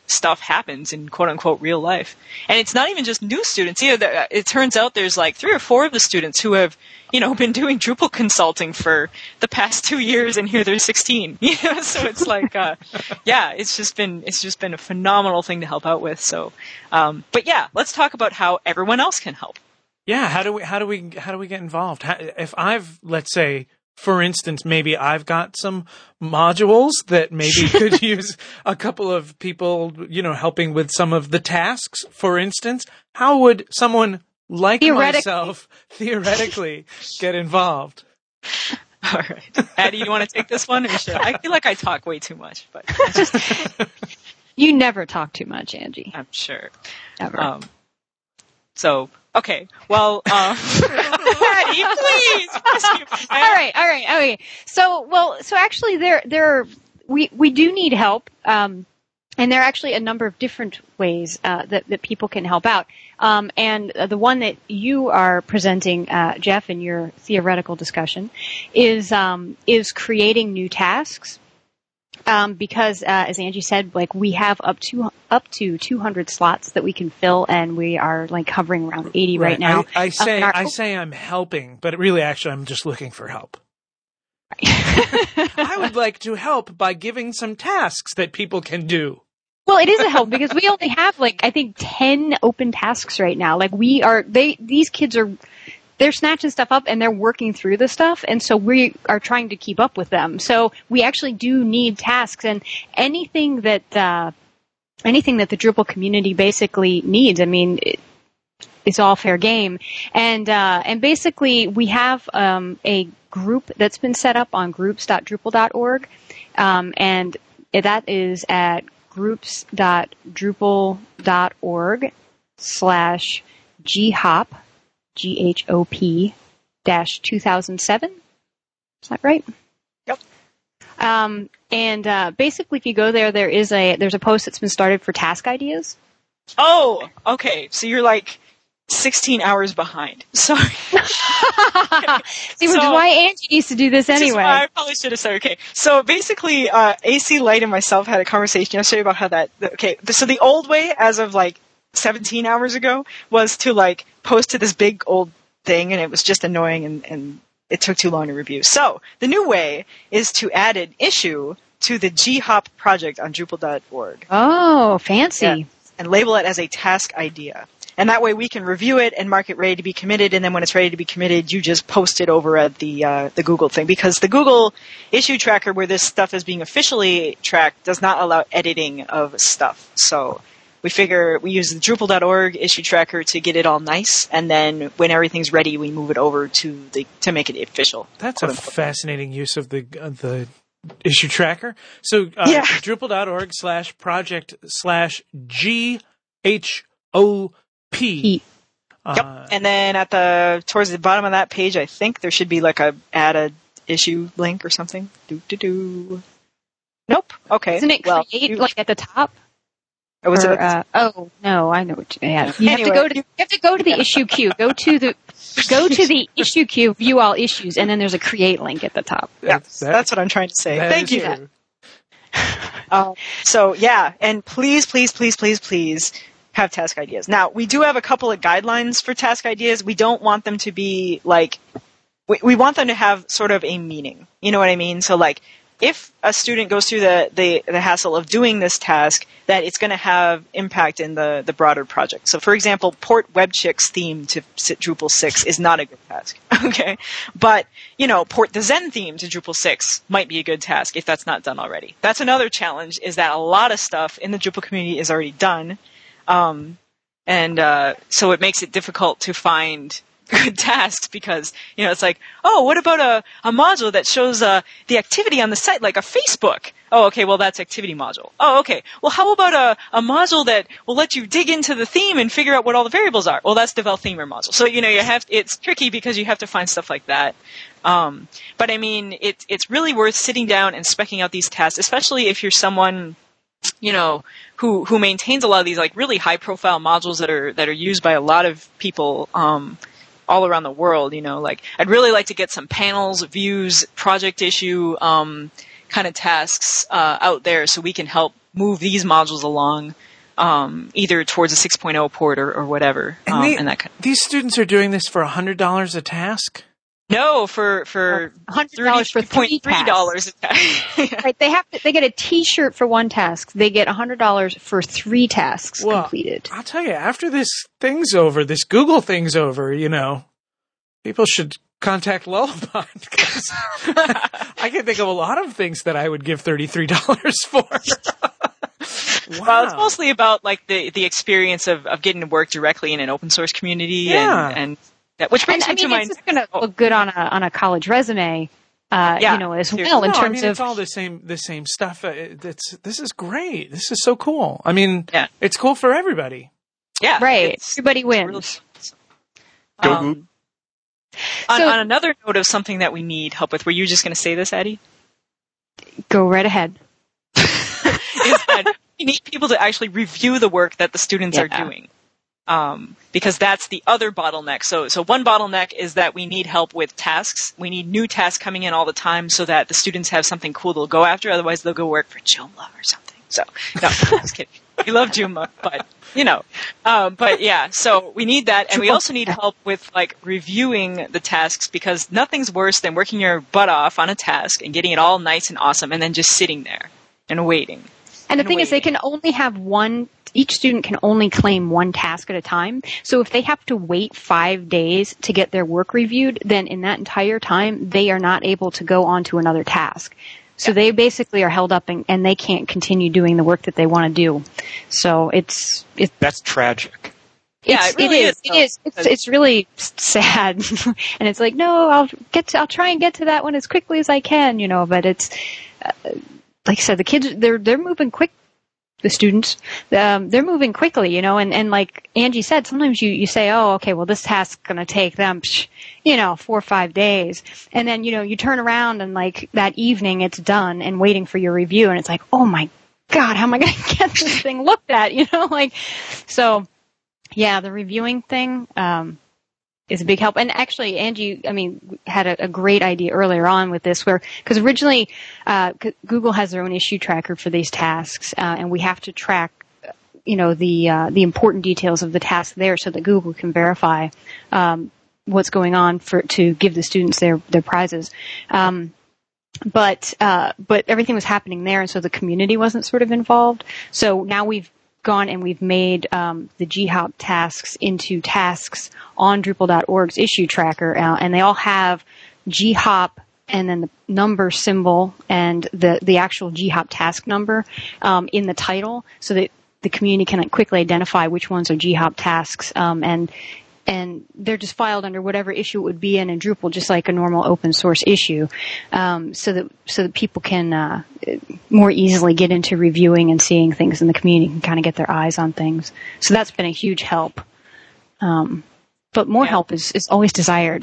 stuff happens in quote unquote real life. And it's not even just new students either. It turns out there's like three or four of the students who have, you know, been doing Drupal consulting for the past two years, and here they're sixteen. You know, so it's like, uh, yeah, it's just been, it's just been a phenomenal thing to help out with. So, um, but yeah, let's talk about how everyone else can help. Yeah. How do we, how do we, how do we get involved? How, if I've, let's say, for instance, maybe I've got some modules that maybe could use a couple of people, you know, helping with some of the tasks, for instance, how would someone like myself theoretically get involved? All right. Addie, you want to take this one? Or should I? I feel like I talk way too much, but just... You never talk too much, Angie. I'm sure. Ever. Um, so, okay. Well, um, Addie, please. all right, all right, okay. So, well, so actually, there, there, are, we we do need help. Um, And there are actually a number of different ways uh, that, that people can help out. Um, and uh, the one that you are presenting, uh, Jeff, in your theoretical discussion, is um, is creating new tasks. Um, because, uh, as Angie said, like we have up to up to two hundred slots that we can fill, and we are like hovering around eighty right, right now. I, I say our- I say I'm helping, but really, actually, I'm just looking for help. I would like to help by giving some tasks that people can do. Well, it is a help because we only have like, I think ten open tasks right now. Like we are, they, these kids are, they're snatching stuff up and they're working through the stuff. And so we are trying to keep up with them. So we actually do need tasks, and anything that, uh, anything that the Drupal community basically needs. I mean, it, it's all fair game. And, uh, and basically we have, um, a group that's been set up on groups dot drupal dot org. Um, and that is at groups.drupal.org slash ghop, G H O P dash two thousand seven. Is that right? Yep. Um, and, uh, basically if you go there, there is a, there's a post that's been started for task ideas. Oh, okay. So you're like sixteen hours behind. Sorry. See, which So- is why Angie needs to do this Which is anyway. why I probably should have said, okay. So basically, uh, A C Light and myself had a conversation yesterday about how that, okay, so the old way, as of like seventeen hours ago, was to like post to this big old thing, and it was just annoying, and, and it took too long to review. So the new way is to add an issue to the G hop project on Drupal dot org. Oh, fancy. Yeah, and label it as a task idea. And that way we can review it and mark it ready to be committed, and then when it's ready to be committed, you just post it over at the uh, the Google thing. Because the Google issue tracker, where this stuff is being officially tracked, does not allow editing of stuff. So we figure we use the Drupal dot org issue tracker to get it all nice, and then when everything's ready, we move it over to the to make it official. That's a fascinating use of the uh, the issue tracker. So uh, Yeah. Drupal dot org slash project slash G H O P. P. Uh, Yep. And then at the towards the bottom of that page, I think there should be like a add a issue link or something. Do do do. Nope. Okay. Isn't it well, create you- like at the top? or was Or, it at the uh, oh no, I know what you, yeah. You Anyway. have to go to you have to go to the issue queue. Go to the go to the issue queue, view all issues, and then there's a create link at the top. Yeah, That- that- that's what I'm trying to say. that Thank is you. true. Um, so yeah, and please, please, please, please, please have task ideas. Now, we do have a couple of guidelines for task ideas. We don't want them to be like, we, we want them to have sort of a meaning. You know what I mean? So like, if a student goes through the, the, the hassle of doing this task, that it's going to have impact in the, the broader project. So for example, port WebChicks theme to Drupal six is not a good task. Okay. But, you know, port the Zen theme to Drupal six might be a good task if that's not done already. That's another challenge, is that a lot of stuff in the Drupal community is already done. Um, and, uh, so it makes it difficult to find good tasks, because, you know, it's like, oh, what about a, a module that shows, uh, the activity on the site, like a Facebook? Oh, okay, well, that's activity module. Oh, okay. Well, how about a, a module that will let you dig into the theme and figure out what all the variables are? Well, that's devel themer module. So, you know, you have, it's tricky because you have to find stuff like that. Um, but I mean, it, it's really worth sitting down and speccing out these tasks, especially if you're someone, you know, who, who maintains a lot of these, like, really high profile modules that are, that are used by a lot of people, um, all around the world. You know, like, I'd really like to get some panels, views, project issue, um, kind of tasks, uh, out there, so we can help move these modules along, um, either towards a six point oh port or, or whatever. And, um, they, and that kind of these students are doing this for one hundred dollars a task? No, for for one hundred dollars for three dollars a task. Yeah. Right, they have to, they get a T-shirt for one task. They get one hundred dollars for three tasks well, completed. I'll tell you, after this thing's over, this Google thing's over, you know, people should contact Lullabot, because I can think of a lot of things that I would give thirty-three dollars for. Wow. Well, it's mostly about like the, the experience of, of getting to work directly in an open source community, yeah. and, and that, which brings and, me I mean, to my. It's just going to oh. look good on a on a college resume, uh, yeah, you know, as seriously. well in no, terms I mean, of it's all the same the same stuff. Uh, It's this is great. This is so cool. I mean, yeah. it's cool for everybody. Yeah, right. Everybody wins. Go um, Google. On, So- on another note of something that we need help with, were you just going to say this, Addie? Go right ahead. Is that we need people to actually review the work that the students Yeah. are doing. Um, because that's the other bottleneck. So, so one bottleneck is that we need help with tasks. We need new tasks coming in all the time so that the students have something cool to go after. Otherwise, they'll go work for Joomla or something. So, no, I'm just kidding. We love Joomla, but, you know. Um, but yeah, so we need that. And we also need help with, like, reviewing the tasks, because nothing's worse than working your butt off on a task and getting it all nice and awesome and then just sitting there and waiting. And the and thing is, they waiting. can only have one, each student can only claim one task at a time. So if they have to wait five days to get their work reviewed, then in that entire time, they are not able to go on to another task. So Yeah. they basically are held up and, and they can't continue doing the work that they want to do. So it's, it's, That's tragic. Yeah, it's, it really is. is, It though, is. It's, because- it's really sad. And it's like, no, I'll get to, I'll try and get to that one as quickly as I can, you know, but it's, uh, like I said, the kids, they're, they're moving quick. The students, um, they're moving quickly, you know, and, and like Angie said, sometimes you, you say, oh, okay, well, this task's going to take them, psh, you know, four or five days. And then, you know, you turn around and like that evening it's done and waiting for your review. And it's like, oh my God, how am I going to get this thing looked at? You know, like, so yeah, the reviewing thing, um, is a big help. And actually, Angie, I mean, had a, a great idea earlier on with this, where, because originally, uh, c- Google has their own issue tracker for these tasks, uh, and we have to track, you know, the, uh, the important details of the task there so that Google can verify, um, what's going on for, to give the students their, their prizes. Um, but, uh, but everything was happening there, and so the community wasn't sort of involved. So now we've gone and we've made um, the G HOP tasks into tasks on Drupal dot org's issue tracker, uh, and they all have G HOP and then the number symbol and the, the actual G HOP task number um, in the title, so that the community can quickly identify which ones are G HOP tasks, um, and and they're just filed under whatever issue it would be in in Drupal, just like a normal open source issue, um, so that so that people can uh, more easily get into reviewing and seeing things in the community and kind of get their eyes on things. So that's been a huge help. Um, but more Yeah. help is, is always desired.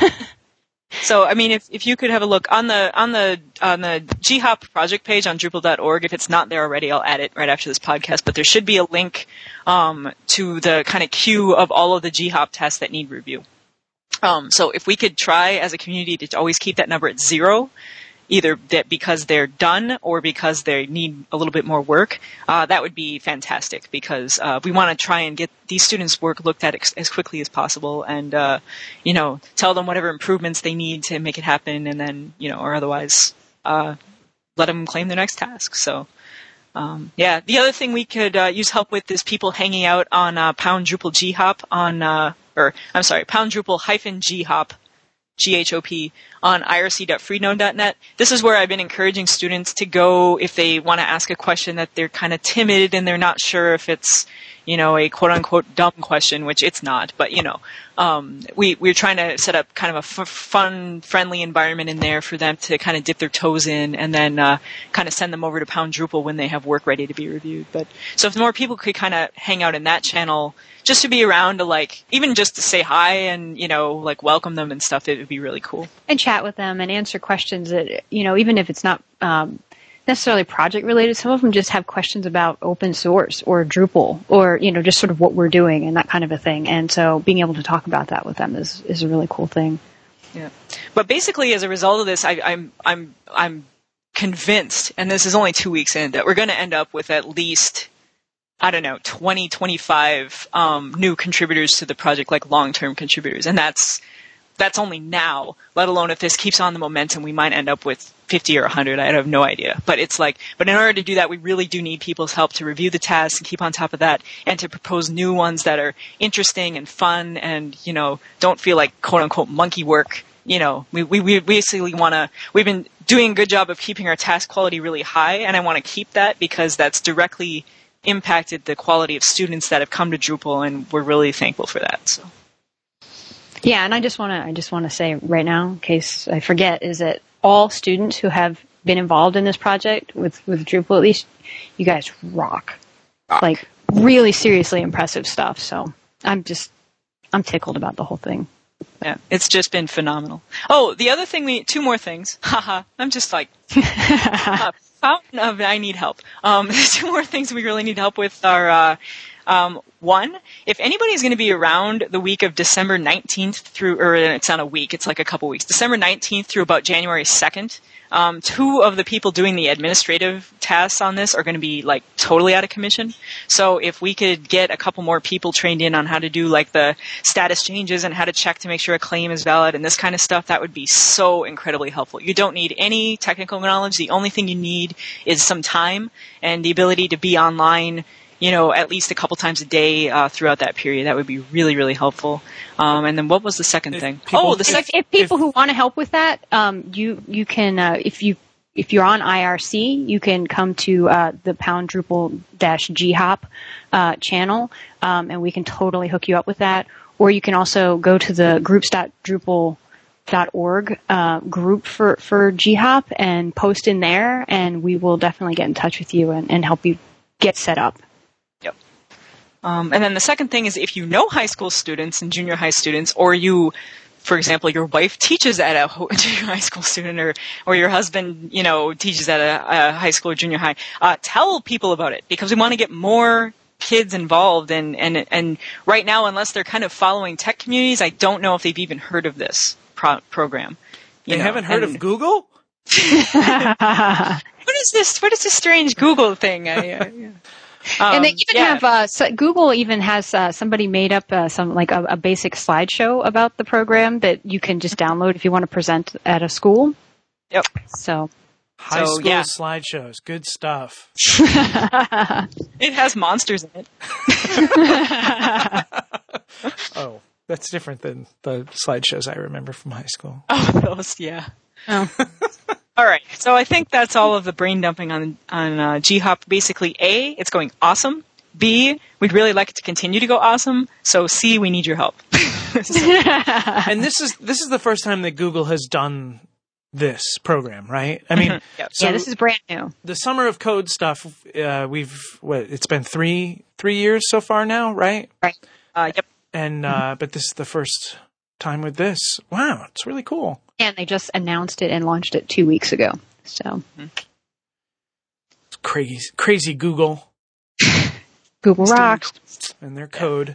So, I mean, if, if you could have a look on the on the on the G HOP project page on Drupal dot org, if it's not there already, I'll add it right after this podcast. But there should be a link um, to the kind of queue of all of the G HOP tests that need review. Um, so, if we could try as a community to always keep that number at zero, either that because they're done or because they need a little bit more work, uh, that would be fantastic, because uh, we want to try and get these students' work looked at ex- as quickly as possible, and uh, you know, tell them whatever improvements they need to make it happen, and then, you know, or otherwise uh, let them claim their next task. So um, yeah, the other thing we could uh, use help with is people hanging out on uh, pound Drupal G HOP on uh, or I'm sorry, pound Drupal hyphen G HOP G H O P on I R C dot freenode dot net. This is where I've been encouraging students to go if they want to ask a question that they're kind of timid and they're not sure if it's, you know, a quote unquote dumb question, which it's not, but you know, um, we, we're trying to set up kind of a f- fun, friendly environment in there for them to kind of dip their toes in, and then, uh, kind of send them over to Pound Drupal when they have work ready to be reviewed. But, so if more people could kind of hang out in that channel, just to be around to, like, even just to say hi and, you know, like welcome them and stuff, it would be really cool. And chat with them and answer questions that, you know, even if it's not um, necessarily project related, some of them just have questions about open source or Drupal or, you know, just sort of what we're doing and that kind of a thing. And so being able to talk about that with them is, is a really cool thing. Yeah. But basically, as a result of this, I, I'm, I'm, I'm convinced, and this is only two weeks in, that we're going to end up with at least, I don't know, twenty, twenty-five um, new contributors to the project, like long-term contributors. And that's that's only now, let alone if this keeps on the momentum, we might end up with fifty or one hundred. I have no idea. But it's like, but in order to do that, we really do need people's help to review the tasks and keep on top of that, and to propose new ones that are interesting and fun and, you know, don't feel like quote-unquote monkey work. You know, we, we, we basically want to, we've been doing a good job of keeping our task quality really high, and I want to keep that because that's directly impacted the quality of students that have come to Drupal, and we're really thankful for that. So. Yeah, and I just want to, I just want to say right now, in case I forget, is that all students who have been involved in this project with, with Drupal, at least, you guys rock. rock. Like, really seriously impressive stuff. So I'm just, I'm tickled about the whole thing. Yeah, it's just been phenomenal. Oh, the other thing we, two more things. Haha, I'm just like, uh, fountain of I need help. Um, two more things we really need help with are, uh, um, one, if anybody's going to be around the week of December nineteenth through, or it's not a week, it's like a couple weeks, December nineteenth through about January second, um, two of the people doing the administrative tasks on this are going to be like totally out of commission. So if we could get a couple more people trained in on how to do like the status changes and how to check to make sure a claim is valid and this kind of stuff, that would be so incredibly helpful. You don't need any technical knowledge. The only thing you need is some time and the ability to be online, you know, at least a couple times a day uh, throughout that period. That would be really, really helpful. Um, and then what was the second if thing? People, oh, the if, second. If people if, who want to help with that, um, you you can uh, if you if you're on I R C, you can come to uh, the Pound Drupal dash G hop uh, channel, um, and we can totally hook you up with that. Or you can also go to the groups dot drupal dot org uh, group for for G hop and post in there, and we will definitely get in touch with you and, and help you get set up. Um, and then the second thing is if you know high school students and junior high students, or you, for example, your wife teaches at a junior high school student, or, or your husband, you know, teaches at a, a high school or junior high, uh, tell people about it because we want to get more kids involved. And, and, and right now, unless they're kind of following tech communities, I don't know if they've even heard of this pro- program. You they know? haven't heard and, of Google? What is this? What is this strange Google thing? I, uh, yeah. Um, and they even yeah. have uh, so Google even has uh, somebody made up uh, some like a, a basic slideshow about the program that you can just download if you want to present at a school. Yep. So high so, school yeah. slideshows, good stuff. It has monsters in it. Oh, that's different than the slideshows I remember from high school. Oh, those, yeah. Oh. All right, so I think that's all of the brain dumping on on uh, G hop. Basically, A, it's going awesome. B, we'd really like it to continue to go awesome. So C, we need your help. So. And this is this is the first time that Google has done this program, right? I mean, mm-hmm. Yep. So yeah, this is brand new. The Summer of Code stuff. Uh, we've what? It's been three three years so far now, right? Right. Uh, yep. And uh, but this is the first time with this. Wow, it's really cool. And they just announced it and launched it two weeks ago. So it's crazy, crazy Google. Google rocks. And their code.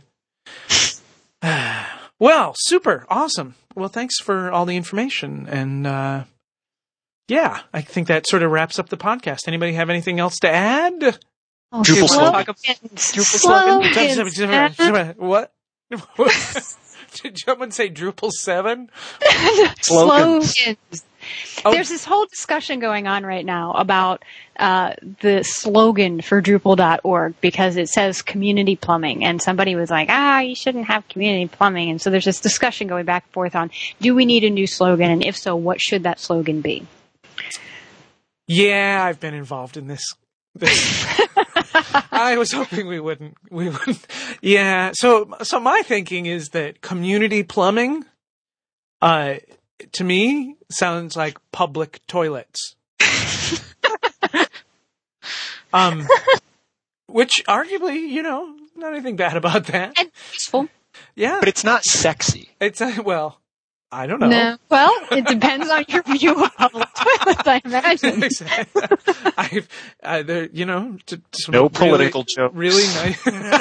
Well, super awesome. Well, thanks for all the information, and uh, yeah, I think that sort of wraps up the podcast. Anybody have anything else to add? Oh, Drupal slogan. Drupal slogan. What? Did someone say Drupal seven? Slogans. Oh. There's this whole discussion going on right now about uh, the slogan for Drupal dot org because it says community plumbing, and somebody was like, ah, you shouldn't have community plumbing. And so there's this discussion going back and forth on, do we need a new slogan? And if so, what should that slogan be? Yeah, I've been involved in this. this. I was hoping we wouldn't. We wouldn't. Yeah. So, so my thinking is that community plumbing, uh, to me, sounds like public toilets. um, which arguably, you know, not anything bad about that. And useful. Yeah. But it's not sexy. It's uh, well, I don't know. No. Well, it depends on your view of public toilets, I imagine. Exactly. I've, uh, there, you know, to, to no really, political jokes. Really nice.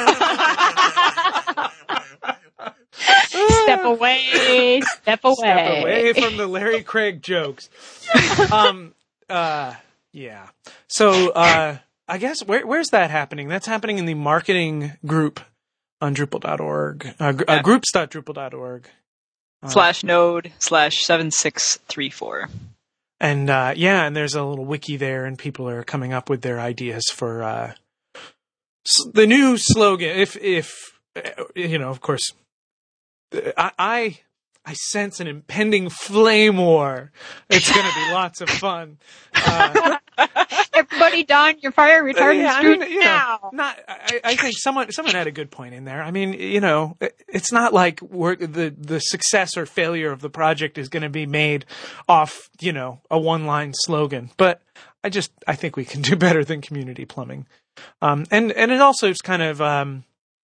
Step away. Step away. Step away from the Larry Craig jokes. Um. Uh. Yeah. So, uh, I guess, where, where's that happening? That's happening in the marketing group on Drupal dot org, uh, gr- uh, groups dot Drupal dot org. Uh, slash node slash seven six three four. And, uh, yeah, and there's a little wiki there, and people are coming up with their ideas for, uh, s- the new slogan. If, if, uh, you know, of course, I, I, I sense an impending flame war. It's going to be lots of fun. Uh, Everybody don your fire retardant yeah, I suit mean, you now. know, not, I, I think someone someone had a good point in there. I mean, you know, it, it's not like we're, the the success or failure of the project is going to be made off, you know, a one line slogan. But I just I think we can do better than community plumbing, um, and and it also is kind of. Um,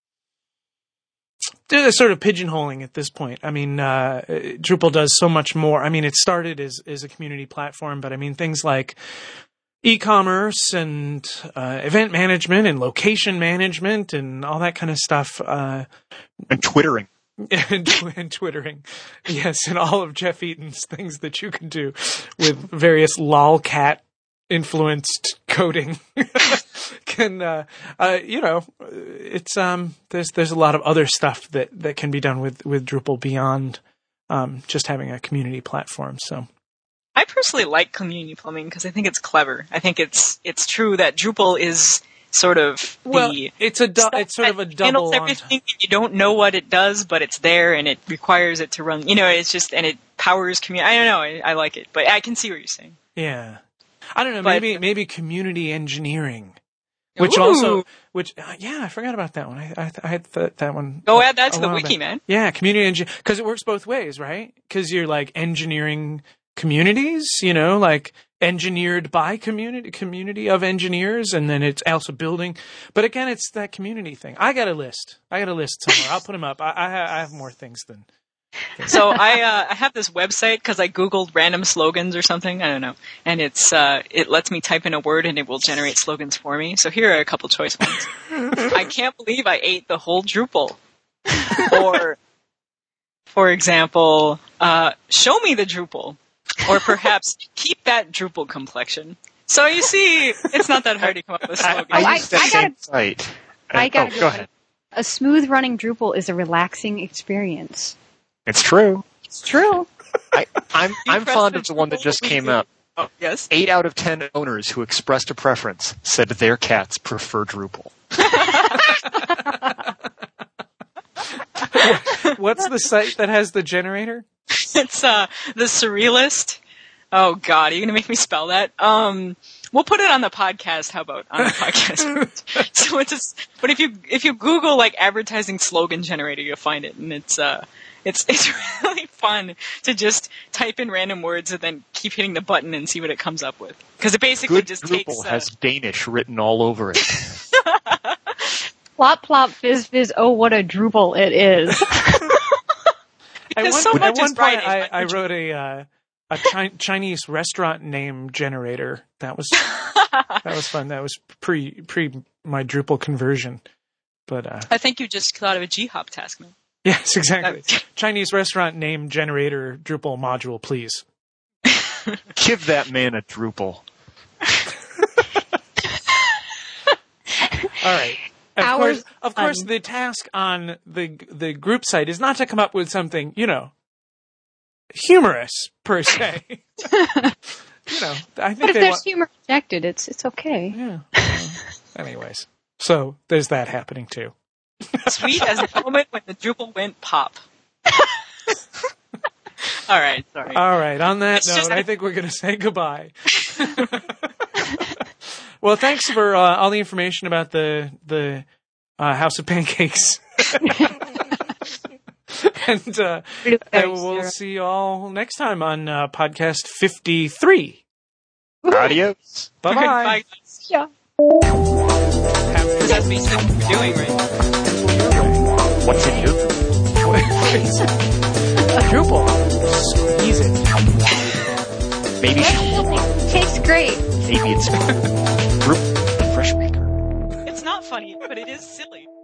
They're sort of pigeonholing at this point. I mean, uh, Drupal does so much more. I mean, it started as, as a community platform, but I mean, things like e-commerce and uh, event management and location management and all that kind of stuff. Uh, and twittering. and, and twittering. Yes, and all of Jeff Eaton's things that you can do with various lolcat influenced coding. can uh, uh you know it's um there's there's a lot of other stuff that that can be done with with Drupal beyond um just having a community platform. So I personally like community plumbing because I think it's clever. I think it's it's true that Drupal is sort of the well it's a du- it's sort of a double handles on everything. You don't know what it does, but it's there and it requires it to run. You know, it's just and it powers community. I don't know. I, I like it, but I can see what you're saying. Yeah, I don't know. But, maybe maybe community engineering. Which Ooh. also, which uh, yeah, I forgot about that one. I I, I had th- that one. Go a, add that to a the while wiki, back. man. Yeah, community engineering, because it works both ways, right? Because you're like engineering communities, you know, like engineered by community, community of engineers, and then it's also building. But again, it's that community thing. I got a list. I got a list somewhere. I'll put them up. I I, I have more things than. So I uh, I have this website because I googled random slogans or something. I don't know, and it's uh, it lets me type in a word and it will generate slogans for me. So here are a couple choice ones. I can't believe I ate the whole Drupal. Or, for example, uh, show me the Drupal, or perhaps keep that Drupal complexion. So you see, it's not that hard to come up with slogans. I, I I- use that I same gotta- site. I Uh, gotta oh, go go ahead. ahead. A smooth running Drupal is a relaxing experience. It's true. It's true. I, I'm You I'm press fond the of the one that Drupal just we came do. out. Oh, yes. Eight out of ten owners who expressed a preference said their cats prefer Drupal. What's the site that has the generator? It's uh the Surrealist. Oh God, are you gonna make me spell that? Um, we'll put it on the podcast. How about on the podcast? So it's just, but if you if you Google like advertising slogan generator, you'll find it, and it's uh it's it's really fun to just type in random words and then keep hitting the button and see what it comes up with. Because it basically Good just Drupal takes. Uh, has Danish written all over it. Plop, plop, fizz, fizz. Oh, what a Drupal it is. At Because one, so at much one is point, writing. I, I wrote a uh, a chi- Chinese restaurant name generator. That was that was fun. That was pre pre my Drupal conversion. But uh, I think you just thought of a G hop task, man. yes, exactly. Chinese restaurant name generator Drupal module, please. Give that man a Drupal. All right. Of Ours- course, of course, um, the task on the the group site is not to come up with something, you know, humorous per se. you know, I think But if they there's want. humor injected, it's it's okay. Yeah. Well, anyways, so there's that happening too. Sweet as the moment when the Drupal went pop. All right, sorry. All right. On that It's note, just- I think we're going to say goodbye. Well, thanks for uh, all the information about the the uh, House of Pancakes. and uh, and we'll see you all next time on uh, podcast fifty-three. Adios. Bye Bye, bye. guys. Yeah. Because that's basically what we're doing, right? What's in your Drupal. Squeeze it. Maybe Tastes great. maybe it's Drupal Fresh Maker. It's not funny, but it is silly.